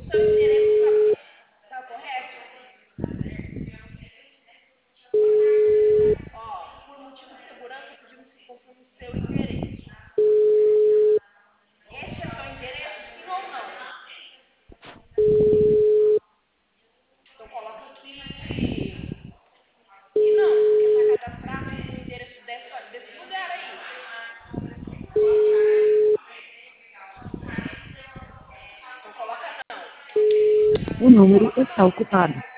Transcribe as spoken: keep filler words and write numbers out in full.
Seu endereço tá, tá correto? Ó, por motivo de segurança, pedimos que confirme seu endereço. Esse é seu endereço, sim ou não? Então coloca aqui que, que não, porque está cadastrado no endereço dessa, desse lugar aí. Então coloca não. O número Coloca está não, ocupado.